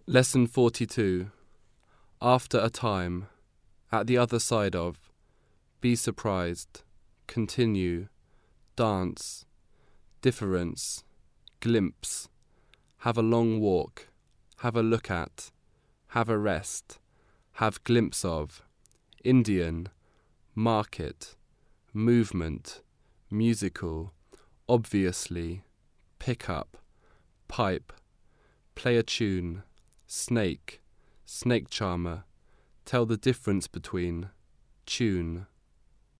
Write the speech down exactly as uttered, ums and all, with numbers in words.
Lesson forty-two. After a time, at the other side of, be surprised, continue, dance, difference, glimpse, have a long walk, have a look at, have a rest, have glimpse of, Indian, market, movement, musical, obviously, pick up, pipe, play a tune, snake, snake charmer, tell the difference between, tune.